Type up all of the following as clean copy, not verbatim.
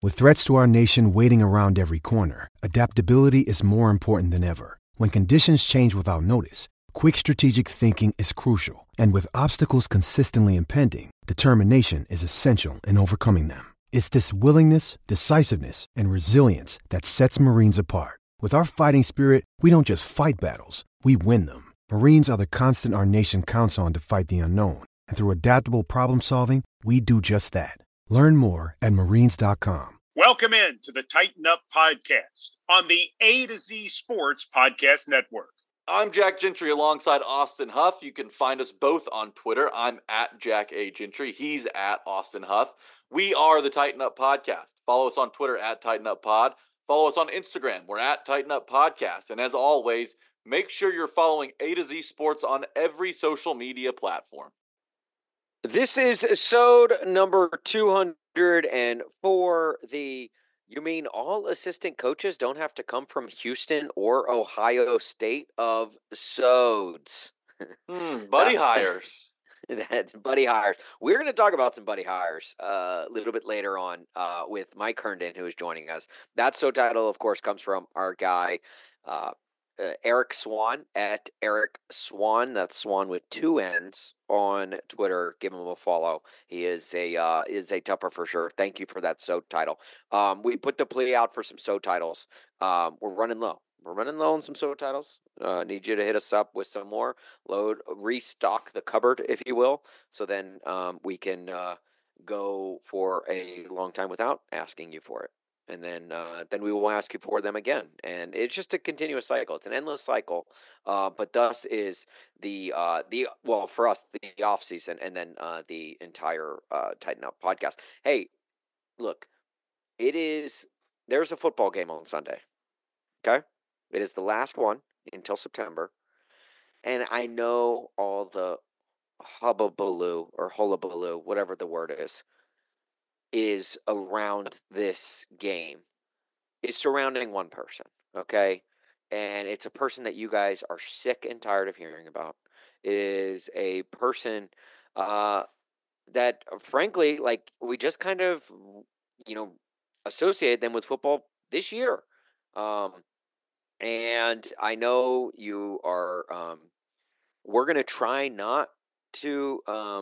With threats to our nation waiting around every corner, adaptability is more important than ever. When conditions change without notice, quick strategic thinking is crucial. And with obstacles consistently impending, determination is essential in overcoming them. It's this willingness, decisiveness, and resilience that sets Marines apart. With our fighting spirit, we don't just fight battles, we win them. Marines are the constant our nation counts on to fight the unknown. And through adaptable problem solving, we do just that. Learn more at marines.com. Welcome in to the Tighten Up Podcast on the A to Z Sports Podcast Network. I'm Jack Gentry alongside Austin Huff. You can find us both on Twitter. I'm at Jack A. Gentry. He's at Austin Huff. We are the Tighten Up Podcast. Follow us on Twitter at Tighten Up Pod. Follow us on Instagram. We're at Tighten Up Podcast. And as always, make sure you're following A to Z Sports on every social media platform. This is episode number 204. You mean all assistant coaches don't have to come from Houston or Ohio State of Sods? Buddy hires. That's buddy hires. We're going to talk about some buddy hires a little bit later on with Mike Herndon, who is joining us. That so title, of course, comes from our guy, Eric Swan at Eric Swan. That's Swan with two N's on Twitter. Give him a follow. He is a tupper for sure. Thank you for that so title. We put the plea out for some so titles. We're running low. We're running low on some so titles. Need you to hit us up with some more. Restock the cupboard, if you will. So then we can go for a long time without asking you for it. And then we will ask you for them again. And it's just a continuous cycle. It's an endless cycle. But thus is for us, the off season and then the entire Tighten Up podcast. Hey, look, there's a football game on Sunday. Okay? It is the last one until September. And I know all the hubbubaloo or hullabaloo, whatever the word is around this game, is surrounding one person, okay? And it's a person that you guys are sick and tired of hearing about. It is a person that, frankly, like, we just kind of, associated them with football this year. And I know you are, we're going to try not to,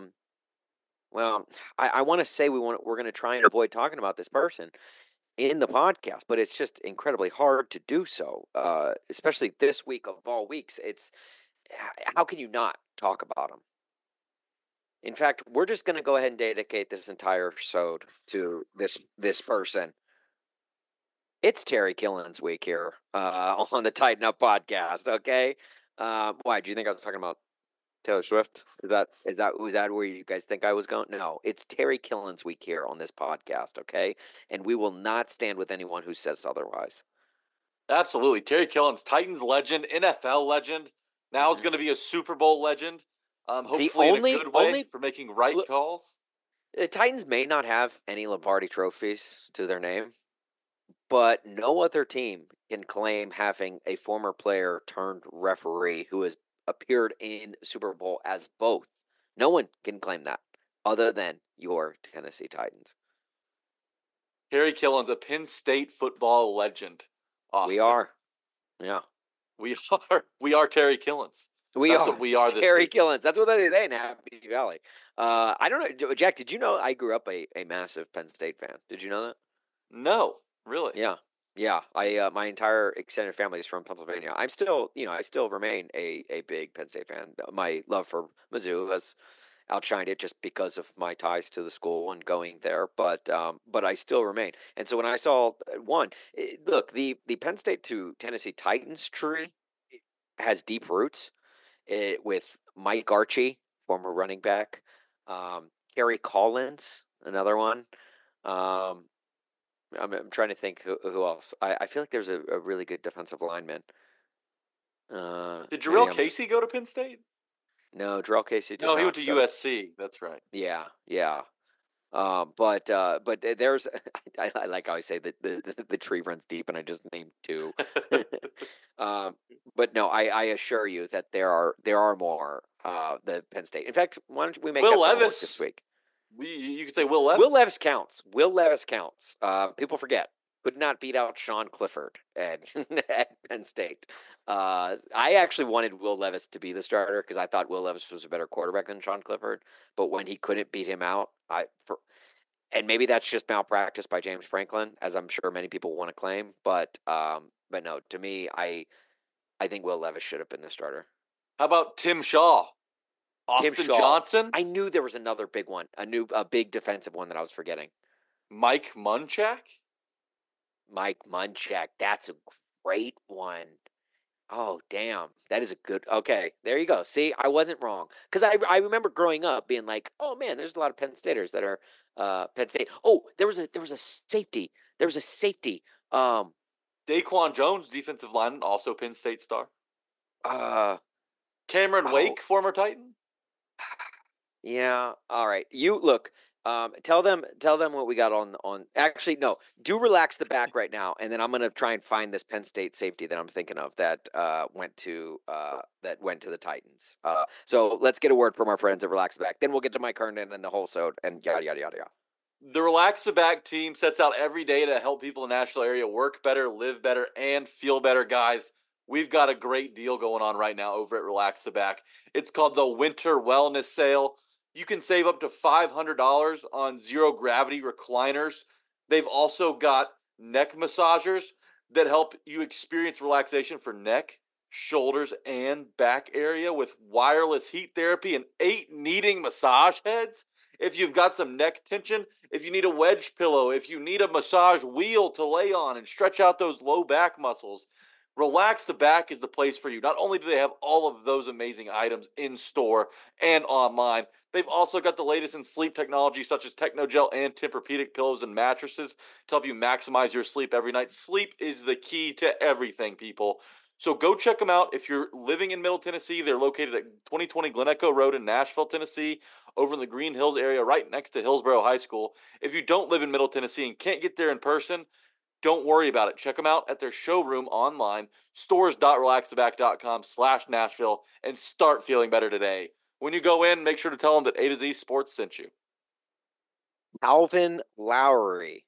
I want to say we're going to try and avoid talking about this person in the podcast, but it's just incredibly hard to do so, especially this week of all weeks. How can you not talk about them? In fact, we're just going to go ahead and dedicate this entire episode to this person. It's Terry Killen's week here on the Tighten Up podcast. Okay, why do you think I was talking about Taylor Swift? Was that where you guys think I was going? No, it's Terry Killen's week here on this podcast, okay? And we will not stand with anyone who says otherwise. Absolutely. Terry Killen's Titans legend, NFL legend. Now is going to be a Super Bowl legend. Hopefully in a good way for making right calls. The Titans may not have any Lombardi trophies to their name, but no other team can claim having a former player turned referee who has appeared in Super Bowl as both. No one can claim that other than your Tennessee Titans. Terry Killen's a Penn State football legend. Austin. We are. Yeah. We are Terry Killen's. That's what we are Terry Killen's. That's what they say in Happy Valley. I don't know. Jack, did you know I grew up a massive Penn State fan? Did you know that? No, really? Yeah. Yeah, my entire extended family is from Pennsylvania. I still remain a big Penn State fan. My love for Mizzou has outshined it just because of my ties to the school and going there. But I still remain. And so when I saw the Penn State to Tennessee Titans tree has deep roots. With Mike Archie, former running back, Kerry Collins, another one. I'm trying to think who else. I feel like there's a really good defensive lineman. Did Jarrell Casey go to Penn State? No, Jarrell Casey did No, he not went to USC. That's right. Yeah. But there's I like how I say that the tree runs deep, and I just named two. But no, I assure you that there are more the Penn State. In fact, why don't we make Will that Levis this week? You could say Will Levis. Will Levis counts. Will Levis counts. People forget. Could not beat out Sean Clifford at Penn State. I actually wanted Will Levis to be the starter because I thought Will Levis was a better quarterback than Sean Clifford. But when he couldn't beat him out, and maybe that's just malpractice by James Franklin, as I'm sure many people want to claim. But no, to me, I think Will Levis should have been the starter. How about Tim Shaw? Austin Johnson? I knew there was another big one, a big defensive one that I was forgetting. Mike Munchak? Mike Munchak, that's a great one. Oh, damn. That is a good. Okay, there you go. See, I wasn't wrong. Because I remember growing up being like, oh, man, there's a lot of Penn Staters that are Penn State. Oh, there was a safety. There was a safety. Daquan Jones, defensive lineman, also Penn State star. Cameron Wake, former Titan. Yeah. All right. You look. Tell them what we got on. Actually, no. Do relax the back right now, and then I'm gonna try and find this Penn State safety that I'm thinking of that went to the Titans. So let's get a word from our friends at Relax the Back. Then we'll get to Mike Herndon and the whole sode and yada yada yada yada. The Relax the Back team sets out every day to help people in the Nashville area work better, live better, and feel better, guys. We've got a great deal going on right now over at Relax the Back. It's called the Winter Wellness Sale. You can save up to $500 on zero-gravity recliners. They've also got neck massagers that help you experience relaxation for neck, shoulders, and back area with wireless heat therapy and 8 kneading massage heads. If you've got some neck tension, if you need a wedge pillow, if you need a massage wheel to lay on and stretch out those low back muscles, Relax the Back is the place for you. Not only do they have all of those amazing items in store and online, they've also got the latest in sleep technology such as Technogel and Tempur-Pedic pillows and mattresses to help you maximize your sleep every night. Sleep is the key to everything, people. So go check them out. If you're living in Middle Tennessee, they're located at 2020 Glen Echo Road in Nashville, Tennessee, over in the Green Hills area right next to Hillsborough High School. If you don't live in Middle Tennessee and can't get there in person, don't worry about it. Check them out at their showroom online, stores.relaxtheback.com/Nashville, and start feeling better today. When you go in, make sure to tell them that A to Z Sports sent you. Calvin Lowry,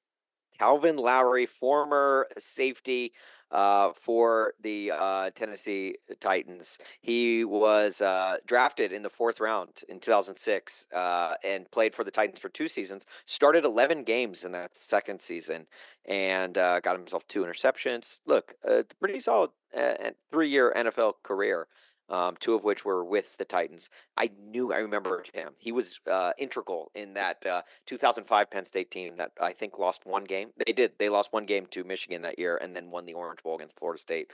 former safety for the Tennessee Titans. He was drafted in the 4th round in 2006 and played for the Titans for 2 seasons. Started 11 games in that second season and got himself 2 interceptions. Look, pretty solid 3-year NFL career. 2 of which were with the Titans. I remembered him. He was integral in that 2005 Penn State team that I think lost 1 game. They did. They lost 1 game to Michigan that year and then won the Orange Bowl against Florida State.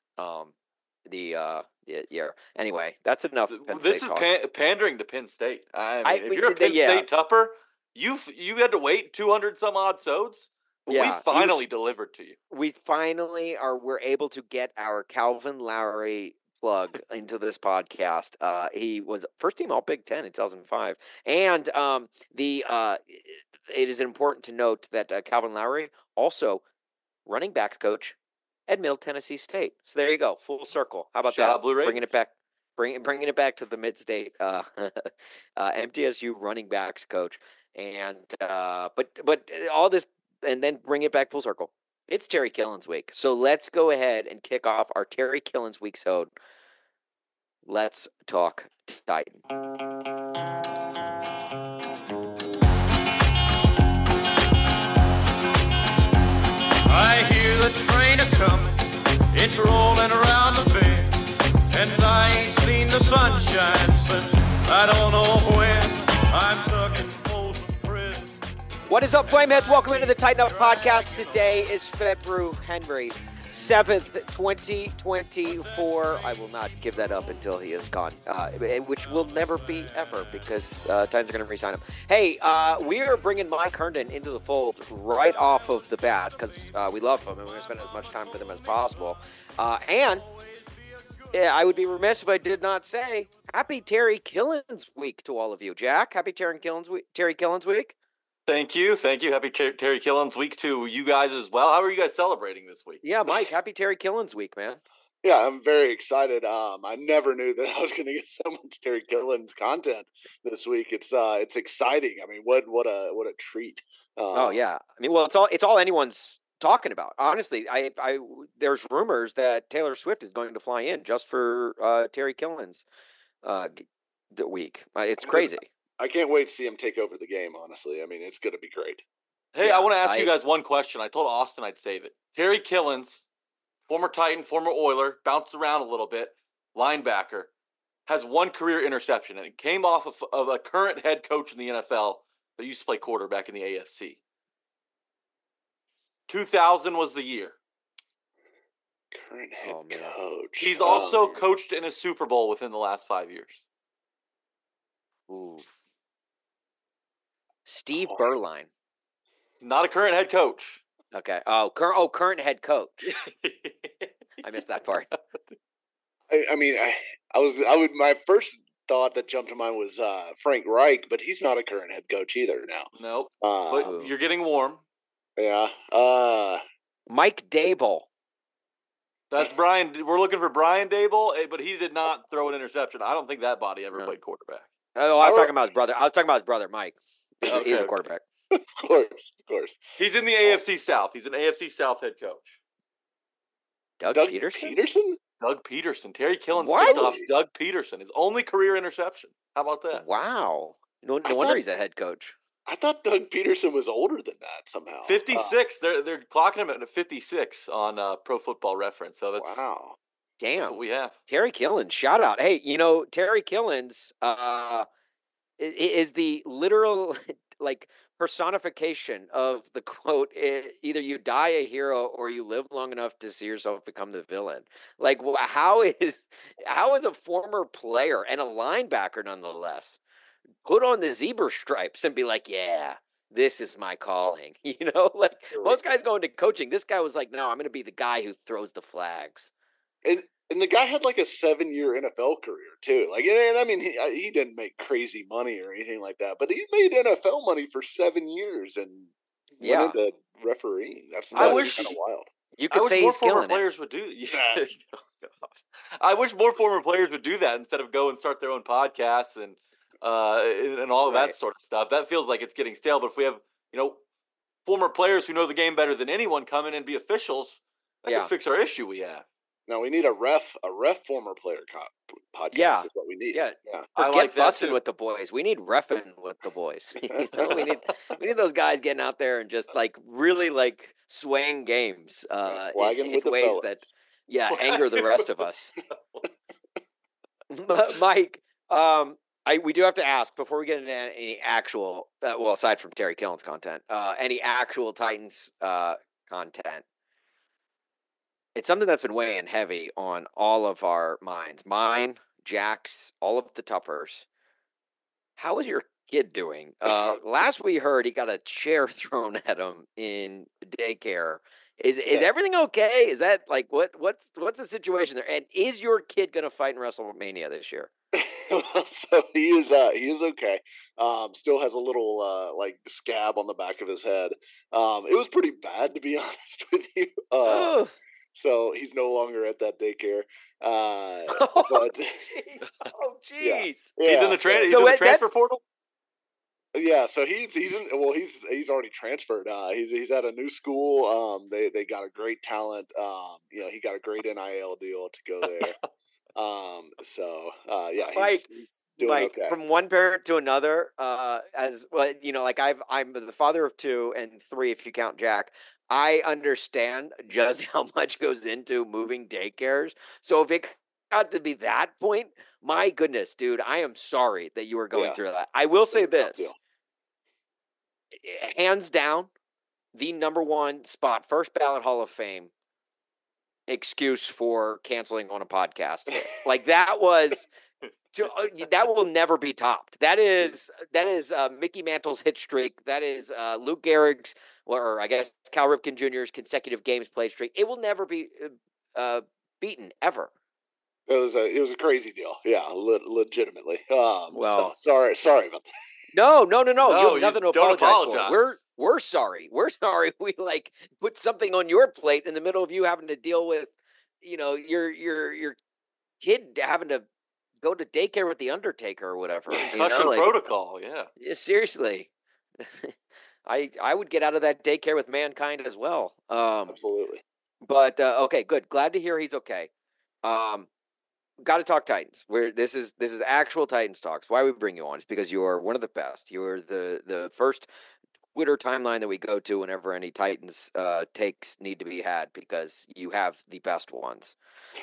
Year. Anyway, that's enough. This is pandering to Penn State. If you're a Penn State Tupper, you had to wait 200 some odd sods. We finally delivered to you. We're able to get our Calvin Lowry plug into this podcast. He was first team All Big Ten in 2005, and it is important to note that Calvin Lowry also running backs coach at Middle Tennessee State. So there you go, full circle. How about Shout that? Out Blue Raven. Bringing it back to the Mid-State MTSU running backs coach, and but all this, and then bring it back full circle. It's Terry Killens week. So let's go ahead and kick off our Terry Killens week. So let's talk Titan. I hear the train a-comin', it's rolling around the bend, and I ain't seen the sunshine since I don't know when. I'm stuck in Folsom Prison. What is up, Flameheads? Welcome into the Tighten Up Podcast. Today is February 7th, 2024. I will not give that up until he is gone, which will never be ever because Titans are going to re-sign him. Hey, we are bringing Mike Herndon into the fold right off of the bat because we love him and we're going to spend as much time with him as possible. And I would be remiss if I did not say happy Terry Killens week to all of you. Jack, happy Terry Killens week. Thank you. Happy Terry Killens week to you guys as well. How are you guys celebrating this week? Yeah, Mike, happy Terry Killens week, man. Yeah, I'm very excited. I never knew that I was going to get so much Terry Killen's content this week. It's exciting. I mean, what a treat. Oh yeah, I mean, well, it's all anyone's talking about. Honestly, there's rumors that Taylor Swift is going to fly in just for Terry Killen's the week. It's crazy. I can't wait to see him take over the game. Honestly, I mean, it's going to be great. Hey, I want to ask you guys one question. I told Austin I'd save it. Terry Killen's, former Titan, former Oiler, bounced around a little bit, linebacker, has one career interception, and it came off of a current head coach in the NFL that used to play quarterback in the AFC. 2000 was the year. Current head coach. He's also coached in a Super Bowl within the last 5 years. Ooh. Steve Berline. Not a current head coach. Okay. Current head coach. I missed that part. My first thought that jumped to mind was Frank Reich, but he's not a current head coach either now. Nope. But you're getting warm. Yeah. Mike Dable. That's Brian. We're looking for Brian Dable, but he did not throw an interception. I don't think that body ever played quarterback. Oh, I was talking about his brother. I was talking about his brother, Mike. He's a quarterback. Of course. He's in the AFC South. He's an AFC South head coach. Doug Peterson? Doug Peterson. Terry Killen picked off Doug Peterson. His only career interception. How about that? Wow. No wonder he's a head coach. I thought Doug Peterson was older than that somehow. 56. They're clocking him at 56 on Pro Football Reference. So that's Damn. That's what we have. Terry Killen, shout out. Hey, Terry Killen's is the literal personification of the quote, either you die a hero or you live long enough to see yourself become the villain. Like, how is a former player and a linebacker nonetheless put on the zebra stripes and be like, yeah, this is my calling? Most guys go into coaching. This guy was like, no, I'm going to be the guy who throws the flags. And the guy had like a 7-year NFL career too. Like, and I mean, he didn't make crazy money or anything like that, but he made NFL money for 7 years and went into refereeing. That's kind of wild. You could say he's killing players would do. Yeah. I wish more former players would do that instead of go and start their own podcasts and all of that sort of stuff. That feels like it's getting stale. But if we have former players who know the game better than anyone come in and be officials, that can fix our issue we have. No, we need a ref former player podcast. Yeah, is what we need. Yeah, I like bussing with the boys. We need reffing with the boys. We need those guys getting out there and just really swaying games in ways that anger the rest of us. Mike, we do have to ask before we get into any actual, aside from Terry Killen's content, any actual Titans content. It's something that's been weighing heavy on all of our minds. Mine, Jack's, all of the Tuppers. How is your kid doing? Last we heard, he got a chair thrown at him in daycare. Is everything okay? Is that what's the situation there? And is your kid going to fight in WrestleMania this year? So he is okay. Still has a little scab on the back of his head. It was pretty bad, to be honest with you. So he's no longer at that daycare. But jeez. Yeah. He's in the transfer portal. Yeah, so he's already transferred. He's at a new school. They got a great talent. He got a great NIL deal to go there. He's doing okay. From one parent to another, as well, I'm the father of 2 and 3 if you count Jack. I understand just how much goes into moving daycares. So if it got to be that point, my goodness, dude, I am sorry that you were going through that. I will say this. Hands down, the number one spot, first ballot Hall of Fame excuse for canceling on a podcast. That was... that will never be topped. That is Mickey Mantle's hit streak. That is Luke Gehrig's, or I guess Cal Ripken Jr.'s consecutive games played streak. It will never be beaten ever. It was a crazy deal. Yeah, legitimately. Sorry about that. No. You have nothing to apologize for. We're sorry. We're sorry. We put something on your plate in the middle of you having to deal with your kid having to go to daycare with the Undertaker or whatever. Concussion protocol, yeah. Seriously. I would get out of that daycare with Mankind as well. Absolutely. But okay, good. Glad to hear he's okay. Got to talk Titans. This is actual Titans talks. Why we bring you on is because you are one of the best. You are the first Twitter timeline that we go to whenever any Titans takes need to be had, because you have the best ones.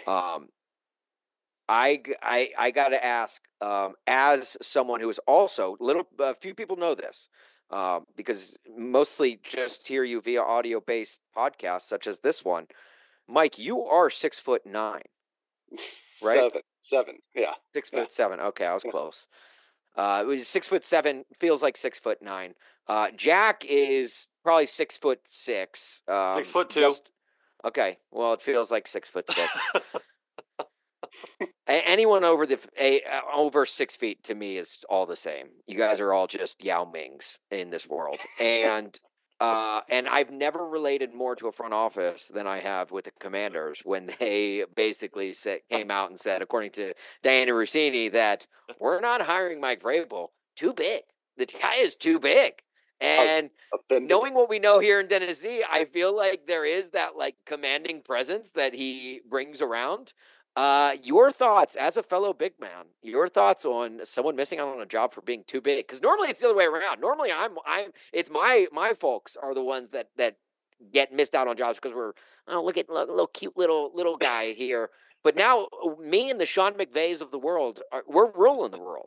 I got to ask, as someone who is also a few people know this, because mostly just hear you via audio-based podcasts such as this one. Mike, you are 6'9", right? 7, yeah. 6'7". Okay, I was close. It was 6'7", feels like 6'9". Jack is probably 6'6". 6'2". Okay, well, it feels like 6'6". Anyone over 6 feet to me is all the same. You guys are all just Yao Mings in this world, and I've never related more to a front office than I have with the Commanders when they basically came out and said, according to Diana Rossini, that we're not hiring Mike Vrabel. Too big. The guy is too big. And knowing what we know here in Tennessee, I feel like there is that like commanding presence that he brings around. Your thoughts as a fellow big man, your thoughts on someone missing out on a job for being too big? Because normally it's the other way around. Normally it's my folks are the ones that get missed out on jobs because look at little cute little guy here. But now me and the Sean McVays of the world, we're ruling the world.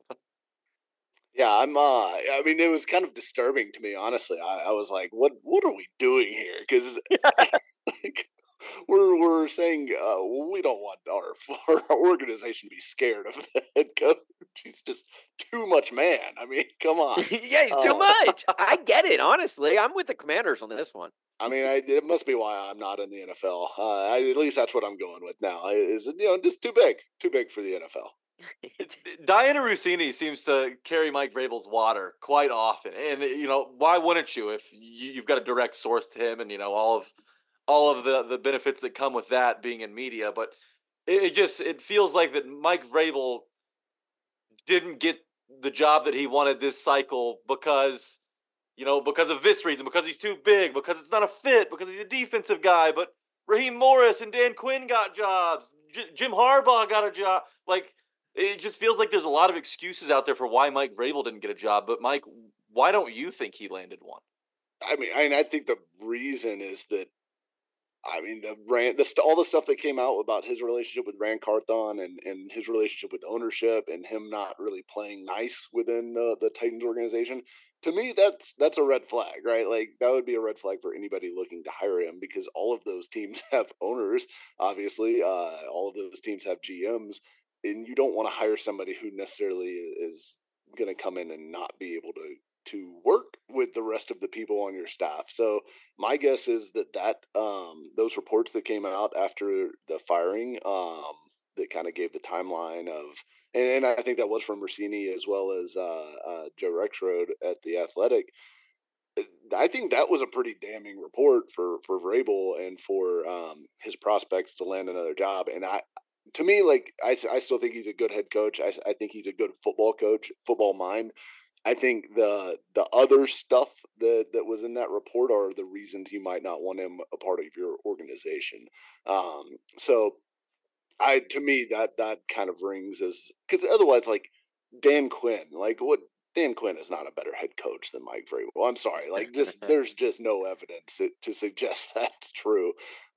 Yeah, I mean, it was kind of disturbing to me, honestly. I was like, what are we doing here? Because like, we're saying we don't want our organization to be scared of the head coach. He's just too much man. I mean, come on. Yeah, he's too much. I get it, honestly. I'm with the Commanders on this one. I mean, it must be why I'm not in the NFL. At least that's what I'm going with now. Is just too big for the NFL. Diana Rossini seems to carry Mike Vrabel's water quite often, and why wouldn't you if you've got a direct source to him, and all of the benefits that come with that being in media. But it feels like that Mike Vrabel didn't get the job that he wanted this cycle because of this reason, because he's too big, because it's not a fit, because he's a defensive guy. But Raheem Morris and Dan Quinn got jobs. Jim Harbaugh got a job. Like, it just feels like there's a lot of excuses out there for why Mike Vrabel didn't get a job. But Mike, why don't you think he landed one? I mean, I think the reason is that, I mean, all the stuff that came out about his relationship with Rand Carthon and his relationship with ownership and him not really playing nice within the Titans organization. To me, that's a red flag, right? Like, that would be a red flag for anybody looking to hire him, because all of those teams have owners, obviously. All of those teams have GMs, and you don't want to hire somebody who necessarily is going to come in and not be able to work with the rest of the people on your staff. So my guess is that those reports that came out after the firing, that kind of gave the timeline of, and I think that was from Rossini as well as Joe Rexrode at The Athletic. I think that was a pretty damning report for Vrabel and for his prospects to land another job. And to me, like, I still think he's a good head coach. I think he's a good football coach, football mind. I think the other stuff that was in that report are the reasons you might not want him a part of your organization. So to me, that kind of rings as, because otherwise, like, Dan Quinn, like, what? Dan Quinn is not a better head coach than Mike Vrabel. I'm sorry, like, there's just no evidence to suggest that's true.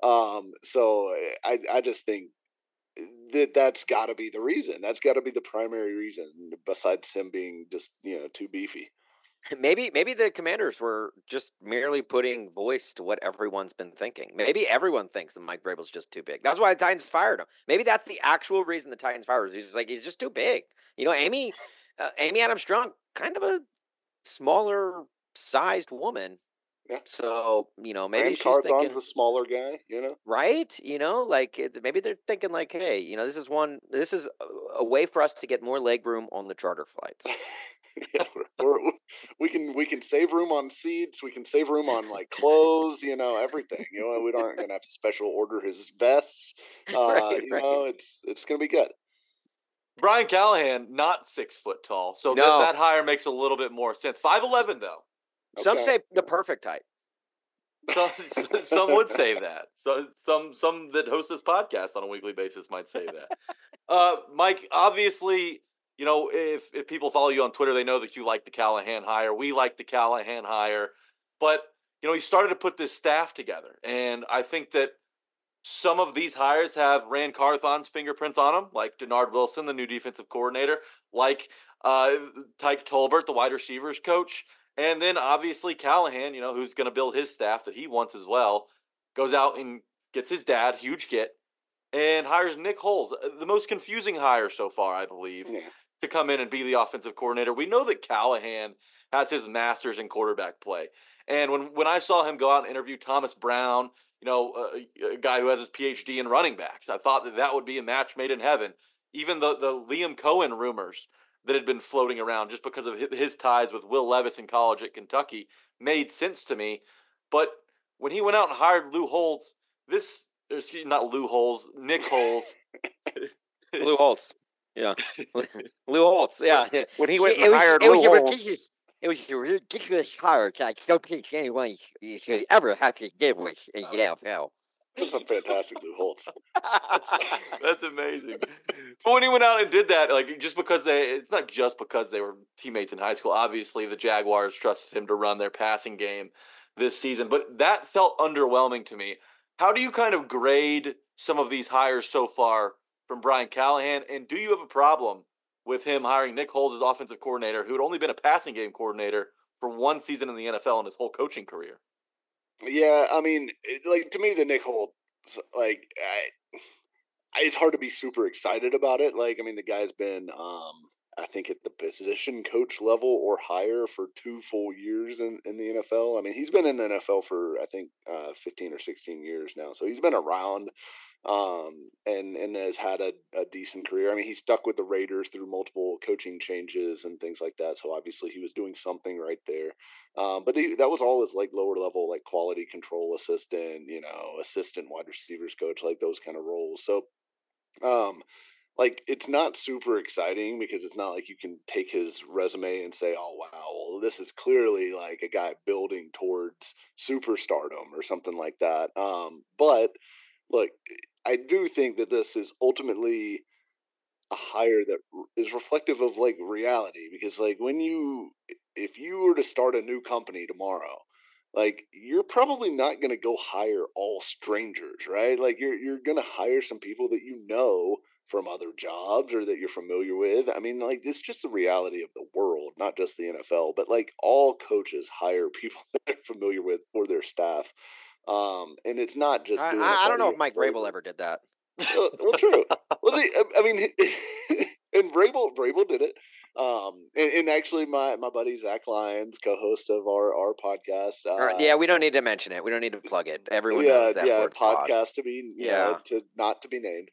So I just think that's got to be the reason. That's got to be the primary reason, besides him being just too beefy. Maybe the Commanders were just merely putting voice to what everyone's been thinking. Maybe everyone thinks that Mike Vrabel's just too big. That's why the Titans fired him. Maybe that's the actual reason the Titans fired him. He's just too big. Amy Adams-Strunk, kind of a smaller sized woman. Yeah. So, maybe she's Carthon's thinking a smaller guy, right? Like, maybe they're thinking like, hey, this is a way for us to get more leg room on the charter flights. Yeah, we can save room on seats. We can save room on like clothes. Everything. We aren't going to have to special order his vests. Right. It's going to be good. Brian Callahan, not 6 foot tall, so No. that hire makes a little bit more sense. 5'11" though. Some Okay. say the perfect height. Some would say that. So some that host this podcast on a weekly basis might say that. Mike, obviously, if people follow you on Twitter, they know that you like the Callahan hire. We like the Callahan hire, but he started to put this staff together, and I think that some of these hires have Rand Carthon's fingerprints on them, like Denard Wilson, the new defensive coordinator, like Tyke Tolbert, the wide receivers coach. And then obviously Callahan, who's going to build his staff that he wants as well, goes out and gets his dad, huge get, and hires Nick Holes, the most confusing hire so far, I believe, to come in and be the offensive coordinator. We know that Callahan has his master's in quarterback play. And when I saw him go out and interview Thomas Brown, a guy who has his PhD in running backs, I thought that would be a match made in heaven. Even the Liam Cohen rumors that had been floating around just because of his ties with Will Levis in college at Kentucky made sense to me. But when he went out and hired Nick Holes. Lou Holtz. Yeah. Lou Holtz, yeah. When he went and hired Lou Holtz. It was a ridiculous hire. I don't think anyone should ever have to deal with in the NFL. That's a fantastic Lou Holtz. That's amazing. But when he went out and did that, just because it's not just because they were teammates in high school. Obviously, the Jaguars trusted him to run their passing game this season, but that felt underwhelming to me. How do you kind of grade some of these hires so far from Brian Callahan? And do you have a problem with him hiring Nick Holes as offensive coordinator, who had only been a passing game coordinator for one season in the NFL in his whole coaching career? Yeah, I mean, to me, the Nick Holes, it's hard to be super excited about it. The guy's been, I think, at the position coach level or higher for 2 full years in the NFL. I mean, he's been in the NFL for, I think, 15 or 16 years now. So he's been around and has had a decent career. I mean, he stuck with the Raiders through multiple coaching changes and things like that. So obviously he was doing something right there. But that was all his lower level, quality control assistant, assistant wide receivers coach, those kind of roles. So, it's not super exciting because it's not like you can take his resume and say, oh, wow, well, this is clearly a guy building towards superstardom or something like that. But look, I do think that this is ultimately a hire that is reflective of reality, because if you were to start a new company tomorrow, you're probably not going to go hire all strangers, right? You're going to hire some people that from other jobs or that you're familiar with. I mean, it's just the reality of the world, not just the NFL, but all coaches hire people that they're familiar with for their staff. And it's not just. I don't know if Mike Vrabel ever did that. Well, true. Well, I mean, and Vrabel did it. And actually, my buddy Zach Lyons, co-host of our podcast. Yeah, we don't need to mention it. We don't need to plug it. Everyone knows that. Yeah, podcast to be not to be named.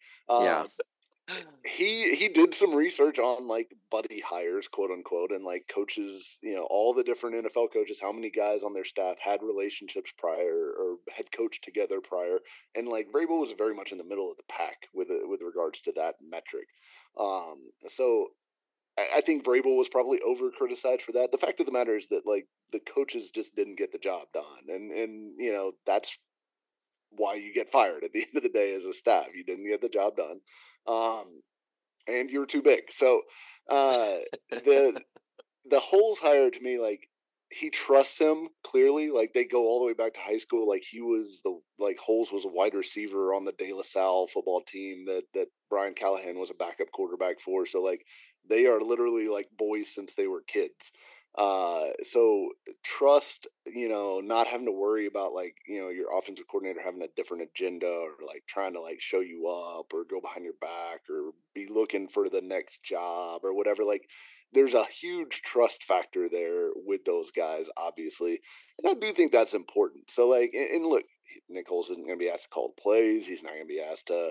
He did some research on buddy hires, quote unquote, and coaches, all the different NFL coaches, how many guys on their staff had relationships prior or had coached together prior, and Vrabel was very much in the middle of the pack with regards to that metric. So I think Vrabel was probably over criticized for that. The fact of the matter is that the coaches just didn't get the job done, and that's why you get fired at the end of the day as a staff. You didn't get the job done. And you're too big. So, the Holes hire to me, he trusts him clearly. They go all the way back to high school. He was Holes was a wide receiver on the De La Salle football team that Brian Callahan was a backup quarterback for. So they are literally boys since they were kids. So trust, not having to worry about your offensive coordinator having a different agenda or trying to show you up or go behind your back or be looking for the next job or whatever. There's a huge trust factor there with those guys, obviously. And I do think that's important. So and look, Nick Holes isn't going to be asked to call plays. He's not going to be asked to,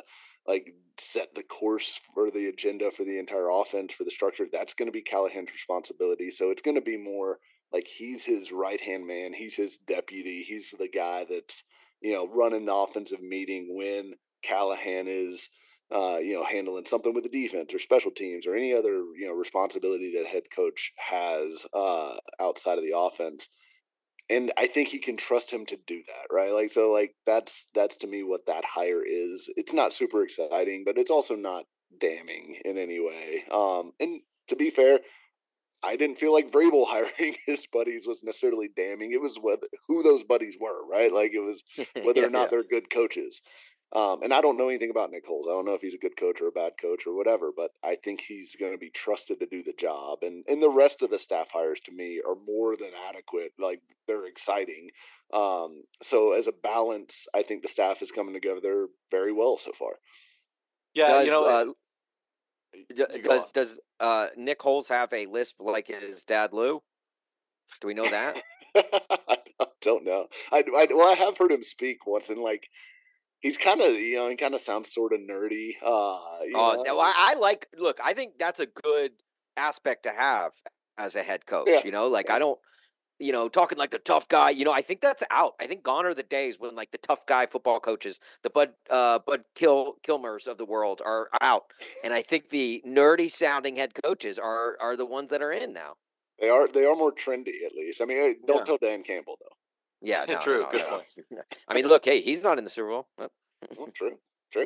like set the course for the agenda for the entire offense, for the structure, that's going to be Callahan's responsibility. So it's going to be more like he's his right-hand man. He's his deputy. He's the guy that's, running the offensive meeting when Callahan is, handling something with the defense or special teams or any other, responsibility that head coach has outside of the offense. And I think he can trust him to do that, right? Like, so like that's to me what that hire is. It's not super exciting, but it's also not damning in any way. And to be fair, I didn't feel like Vrabel hiring his buddies was necessarily damning. It was who those buddies were, right? Like it was whether or not they're good coaches. And I don't know anything about Nick Foles. I don't know if he's a good coach or a bad coach or whatever, but I think he's going to be trusted to do the job. And the rest of the staff hires to me are more than adequate. Like they're exciting. So as a balance, I think the staff is coming together very well so far. Yeah, does Nick Foles have a lisp like his dad Lou? Do we know that? I don't know. I have heard him speak once, and like he's kind of he kind of sounds sort of nerdy. Look, I think that's a good aspect to have as a head coach. Yeah. I don't. Talking like the tough guy, I think that's out. I think gone are the days when like the tough guy football coaches, the Bud Kilmers of the world are out. And I think the nerdy sounding head coaches are the ones that are in now. They are more trendy, at least. I mean, don't tell Dan Campbell though. Yeah, no, true. No. I mean, look, hey, he's not in the Super Bowl. Well, true.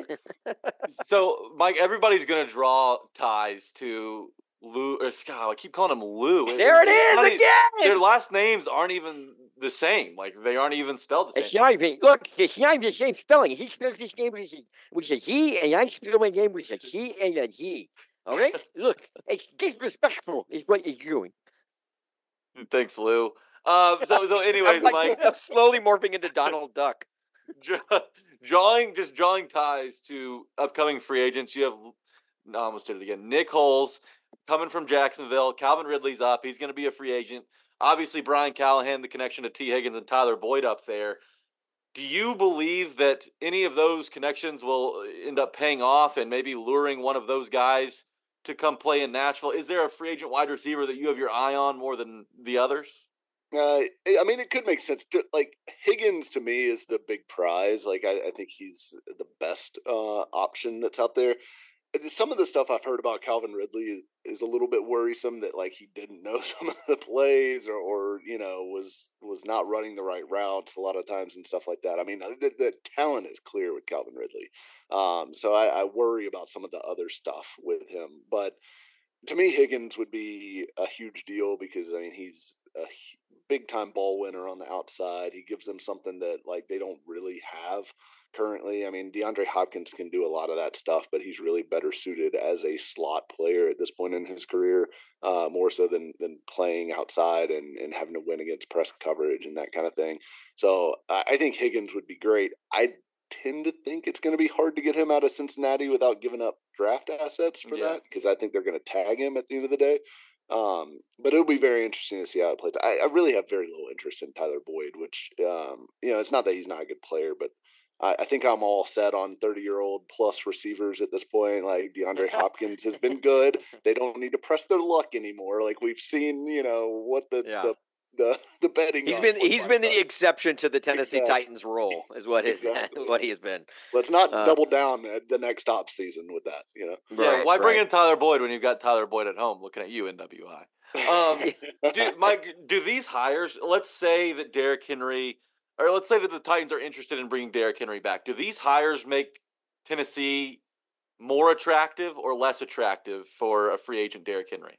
So, Mike, everybody's going to draw ties to Lou or Scott. I keep calling him Lou. There it is again. Their last names aren't even the same. Like they aren't even spelled the same. It's not even the same spelling. He spells his name with a he, and I spell my name with a he and a he. All right? Look, it's disrespectful is what you're doing. Thanks, Lou. So anyways, Mike, I'm slowly morphing into Donald Duck. drawing ties to upcoming free agents. You have, I almost did it again. Nick Foles coming from Jacksonville. Calvin Ridley's up. He's going to be a free agent. Obviously, Brian Callahan, the connection to T. Higgins and Tyler Boyd up there. Do you believe that any of those connections will end up paying off and maybe luring one of those guys to come play in Nashville? Is there a free agent wide receiver that you have your eye on more than the others? I mean, it could make sense. Like Higgins to me is the big prize. Like I think he's the best option that's out there. Some of the stuff I've heard about Calvin Ridley is a little bit worrisome, that like he didn't know some of the plays or was not running the right routes a lot of times and stuff like that. I mean, the talent is clear with Calvin Ridley. So I worry about some of the other stuff with him. But to me, Higgins would be a huge deal because, I mean, he's a big-time ball winner on the outside. He gives them something that, like, they don't really have currently. I mean, DeAndre Hopkins can do a lot of that stuff, but he's really better suited as a slot player at this point in his career, more so than playing outside and having to win against press coverage and that kind of thing. So I think Higgins would be great. I tend to think it's going to be hard to get him out of Cincinnati without giving up draft assets for that, because I think they're going to tag him at the end of the day. But it'll be very interesting to see how it plays. I really have very little interest in Tyler Boyd, which, it's not that he's not a good player, but I think I'm all set on 30-year-old plus receivers at this point. Like DeAndre Hopkins has been good. They don't need to press their luck anymore. Like we've seen, what the betting. He's been the exception to the Tennessee Titans role, is what what he has been. Let's not double down at the next off season with that. Why bring in Tyler Boyd when you've got Tyler Boyd at home looking at you, NWI? Mike, do these hires? Let's say that Derrick Henry. Or let's say that the Titans are interested in bringing Derrick Henry back. Do these hires make Tennessee more attractive or less attractive for a free agent Derrick Henry?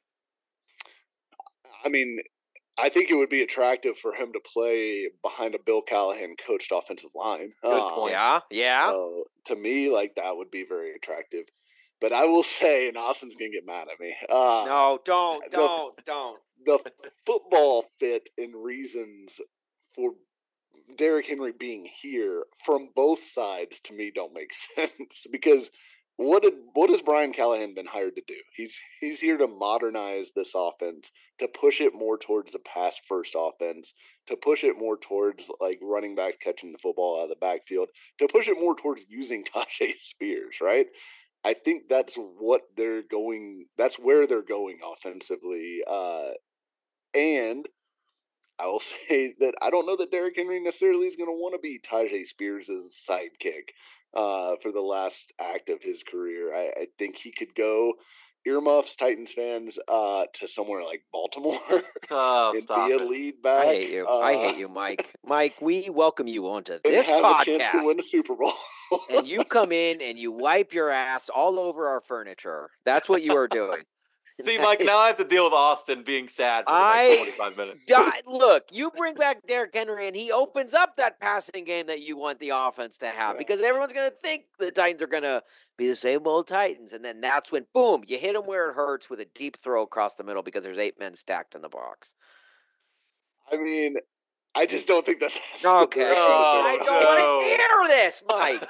I mean, I think it would be attractive for him to play behind a Bill Callahan coached offensive line. Good point. Yeah. So to me, like that would be very attractive. But I will say, and Austin's going to get mad at me. No, don't. The football fit and reasons for Derrick Henry being here from both sides to me don't make sense, because what has Brian Callahan been hired to do? He's here to modernize this offense, to push it more towards a pass first offense, to push it more towards like running backs catching the football out of the backfield, to push it more towards using Tyjae Spears, right? I think that's what they're going. That's where they're going offensively. And I will say that I don't know that Derrick Henry necessarily is going to want to be Tyjae Spears' sidekick for the last act of his career. I think he could go earmuffs, Titans fans, to somewhere like Baltimore and be a lead back. I hate you. I hate you, Mike. Mike, we welcome you onto this and have podcast. a chance to win a Super Bowl. And you come in and you wipe your ass all over our furniture. That's what you are doing. See, Mike, now I have to deal with Austin being sad for the next 25 minutes. Look, you bring back Derrick Henry, and he opens up that passing game that you want the offense to have because everyone's going to think the Titans are going to be the same old Titans. And then that's when, boom, you hit them where it hurts with a deep throw across the middle because there's 8 men stacked in the box. I mean, I just don't think that's okay. I don't want to hear this, Mike.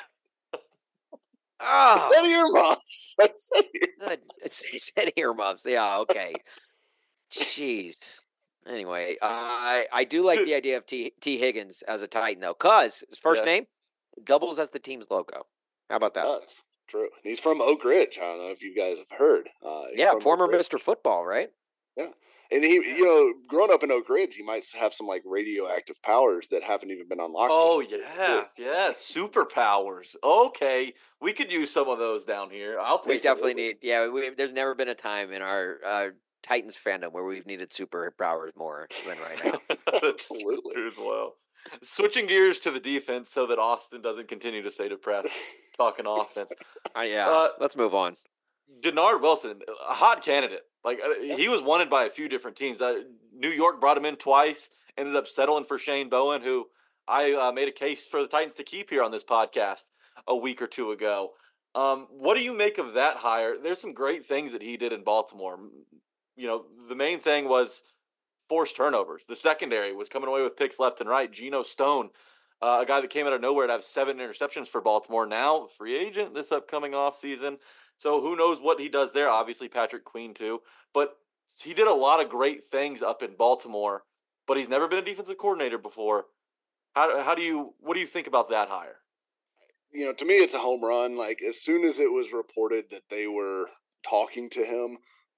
I said earmuffs. I said earmuffs. Yeah, okay. Jeez. Anyway, I do like the idea of T. Higgins as a Titan, though, because his first name doubles as the team's logo. How about that? That's true. And he's from Oak Ridge. I don't know if you guys have heard. Former Mr. Football, right? Yeah. And he, growing up in Oak Ridge, he might have some like radioactive powers that haven't even been unlocked. Oh yeah, superpowers. Okay, we could use some of those down here. We definitely need. Yeah, there's never been a time in our Titans fandom where we've needed superpowers more than right now. Absolutely, as well. Switching gears to the defense so that Austin doesn't continue to stay depressed. Talking offense. Let's move on. Denard Wilson, a hot candidate. Like he was wanted by a few different teams. New York brought him in twice. Ended up settling for Shane Bowen, who I made a case for the Titans to keep here on this podcast a week or two ago. What do you make of that hire? There's some great things that he did in Baltimore. The main thing was forced turnovers. The secondary was coming away with picks left and right. Geno Stone, a guy that came out of nowhere to have 7 interceptions for Baltimore, now free agent this upcoming offseason. So who knows what he does there? Obviously, Patrick Queen, too. But he did a lot of great things up in Baltimore, but he's never been a defensive coordinator before. What do you think about that hire? To me, it's a home run. Like, as soon as it was reported that they were talking to him,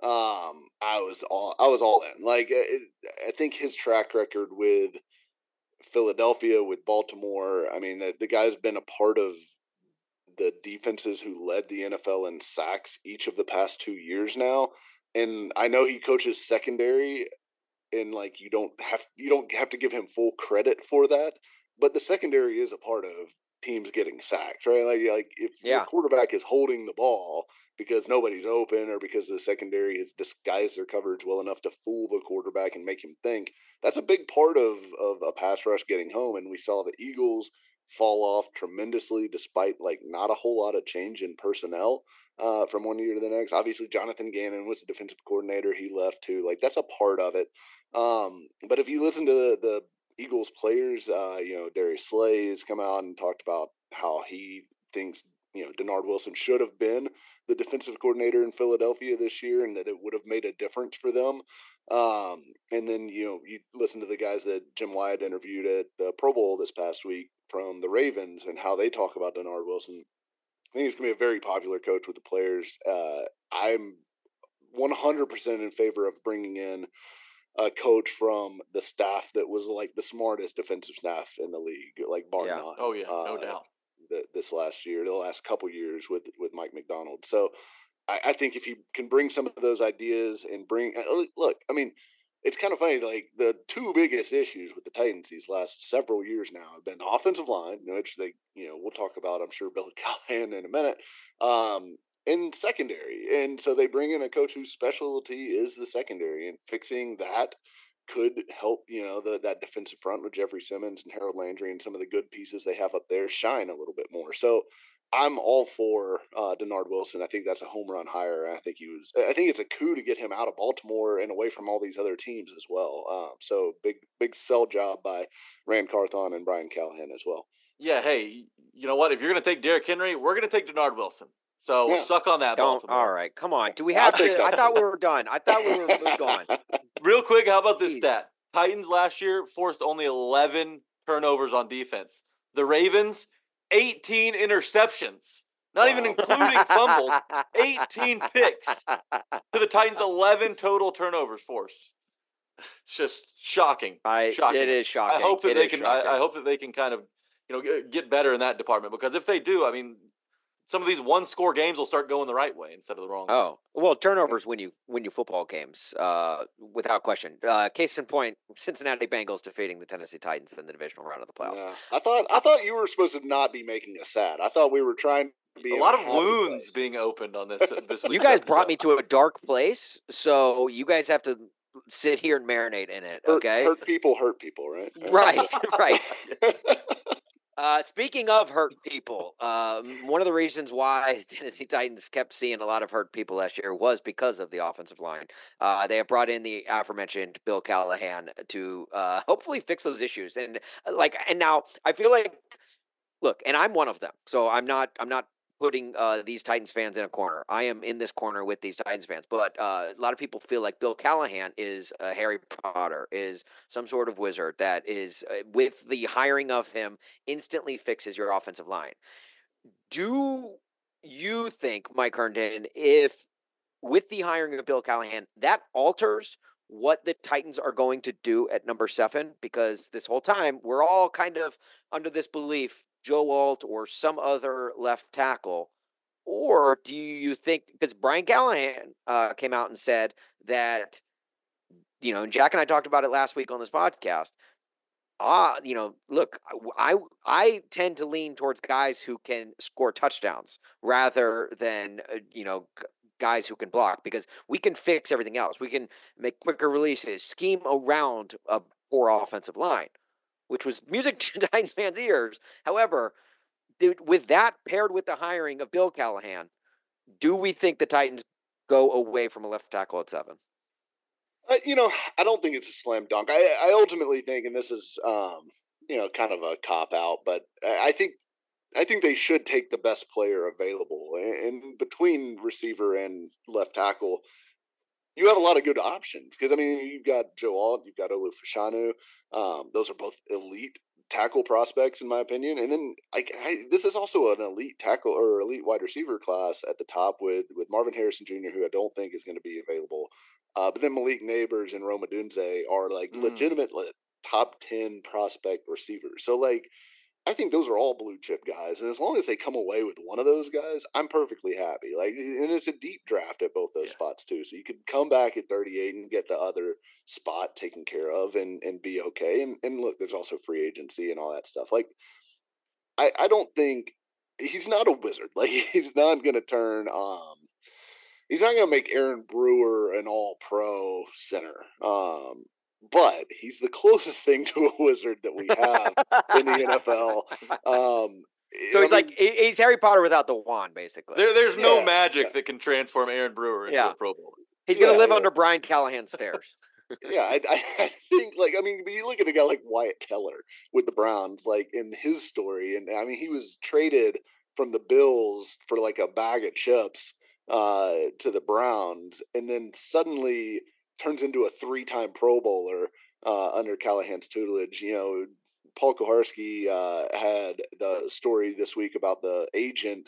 I was all in. Like, I think his track record with Philadelphia, with Baltimore, I mean, the guy's been a part of the defenses who led the NFL in sacks each of the past 2 years now. And I know he coaches secondary, and like you don't have to give him full credit for that, but the secondary is a part of teams getting sacked, right? Like if your quarterback is holding the ball because nobody's open or because the secondary has disguised their coverage well enough to fool the quarterback and make him think, that's a big part of a pass rush getting home. And we saw the Eagles fall off tremendously despite like not a whole lot of change in personnel from one year to the next. Obviously, Jonathan Gannon was the defensive coordinator. He left too. Like, that's a part of it. But if you listen to the Eagles players, Darius Slay has come out and talked about how he thinks, Denard Wilson should have been the defensive coordinator in Philadelphia this year and that it would have made a difference for them. And then, you listen to the guys that Jim Wyatt interviewed at the Pro Bowl this past week from the Ravens and how they talk about Denard Wilson. I think he's going to be a very popular coach with the players. I'm 100% in favor of bringing in a coach from the staff that was like the smartest defensive staff in the league, like bar none. Oh yeah, no doubt. This last year, the last couple years with Mike McDonald. So I think if you can bring some of those ideas and look, I mean, it's kind of funny. Like the 2 biggest issues with the Titans these last several years now have been offensive line, which we'll talk about, I'm sure, Bill Callahan in a minute, and secondary. And so they bring in a coach whose specialty is the secondary, and fixing that could help, that defensive front with Jeffrey Simmons and Harold Landry and some of the good pieces they have up there shine a little bit more. So I'm all for Denard Wilson. I think that's a home run hire. I think it's a coup to get him out of Baltimore and away from all these other teams as well. So big sell job by Rand Carthon and Brian Callahan as well. Yeah. Hey, you know what? If you're going to take Derrick Henry, we're going to take Denard Wilson. So suck on that, Baltimore. All right, come on. Do we have to? I thought we were done. I thought we were gone. Real quick, how about this stat? Titans last year forced only 11 turnovers on defense. The Ravens, 18 interceptions. Not even including fumbles. 18 picks. To the Titans, 11 total turnovers forced. It's just shocking. Shocking. It is shocking. I hope that they can. I hope that they can kind of, get better in that department, because if they do, I mean, some of these one-score games will start going the right way instead of the wrong way. Oh, well, turnovers win you football games, without question. Case in point, Cincinnati Bengals defeating the Tennessee Titans in the divisional round of the playoffs. Yeah. I thought you were supposed to not be making us sad. I thought we were trying to be a lot of wounds being opened on this week. You guys brought me to a dark place, so you guys have to sit here and marinate in it, okay? Hurt people, right? Right. Speaking of hurt people, one of the reasons why Tennessee Titans kept seeing a lot of hurt people last year was because of the offensive line. They have brought in the aforementioned Bill Callahan to hopefully fix those issues. And now I feel like, look, and I'm one of them, so I'm not putting these Titans fans in a corner. I am in this corner with these Titans fans, but a lot of people feel like Bill Callahan is Harry Potter, is some sort of wizard that is, with the hiring of him, instantly fixes your offensive line. Do you think, Mike Herndon, if with the hiring of Bill Callahan, that alters what the Titans are going to do at number 7? Because this whole time, we're all kind of under this belief Joe Alt or some other left tackle, or do you think, because Brian Callahan came out and said that, and Jack and I talked about it last week on this podcast, look, I tend to lean towards guys who can score touchdowns rather than, guys who can block, because we can fix everything else. We can make quicker releases, scheme around a poor offensive line, which was music to Titans fans' ears. However, with that paired with the hiring of Bill Callahan, do we think the Titans go away from a left tackle at 7? I don't think it's a slam dunk. I ultimately think, and this is, kind of a cop out, but I think they should take the best player available. And between receiver and left tackle, you have a lot of good options, because you've got Joe Alt, you've got Olu Fashanu. Those are both elite tackle prospects, in my opinion. And then this is also an elite tackle or elite wide receiver class at the top with Marvin Harrison Jr., who I don't think is going to be available. But then Malik Neighbors and Rome Odunze are legitimate top 10 prospect receivers. So I think those are all blue chip guys, and as long as they come away with one of those guys, I'm perfectly happy. And it's a deep draft at both those spots too, so you could come back at 38 and get the other spot taken care of and be okay. And look, there's also free agency and all that stuff. I don't think he's not a wizard. He's not going to turn. He's not going to make Aaron Brewer an All-Pro center. But he's the closest thing to a wizard that we have in the NFL. So he's Harry Potter without the wand, basically. There's no magic that can transform Aaron Brewer into a Pro Bowler. He's going to live under Brian Callahan's stairs. I think, but you look at a guy like Wyatt Teller with the Browns, in his story, and he was traded from the Bills for a bag of chips to the Browns, and then suddenly turns into a 3-time Pro Bowler under Callahan's tutelage. Paul Kuharsky had the story this week about the agent